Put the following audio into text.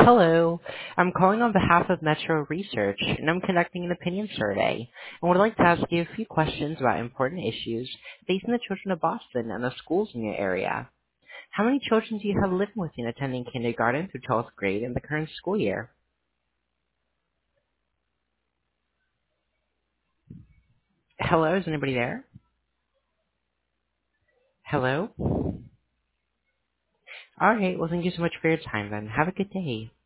Hello. I'm calling on behalf of Metro Research, and I'm conducting an opinion survey and would like to ask you a few questions about important issues facing the children of Boston and the schools in your area. How many children do you have living with you and attending kindergarten through 12th grade in the current school year? Hello, is anybody there? Hello? All right, well, thank you so much for your time then. Have a good day.